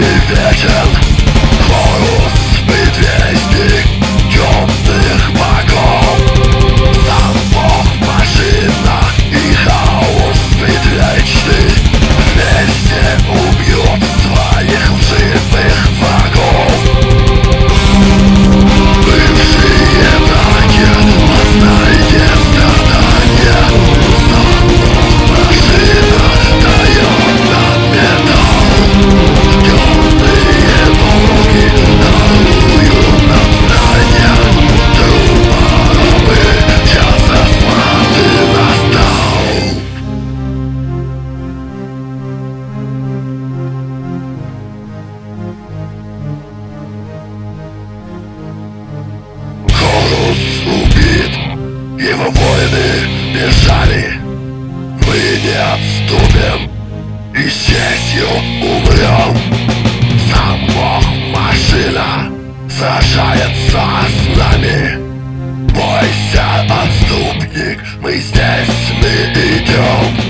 вечен хорус предвестник темных богов. Сам Бог в машинах и хаос предвечный вместе убьет своих лживых врагов. Бывшие враги, познайте страдания. Сам Бог в машинах дает нам металл. Темные боги даруют нам знания. Трубы час расплаты настал. Хорус убит, его воины бежали. Мы не отступим и с честью умрем. Сам Бог машина сражается с нами. Бойся, отступник, мы здесь, мы идем.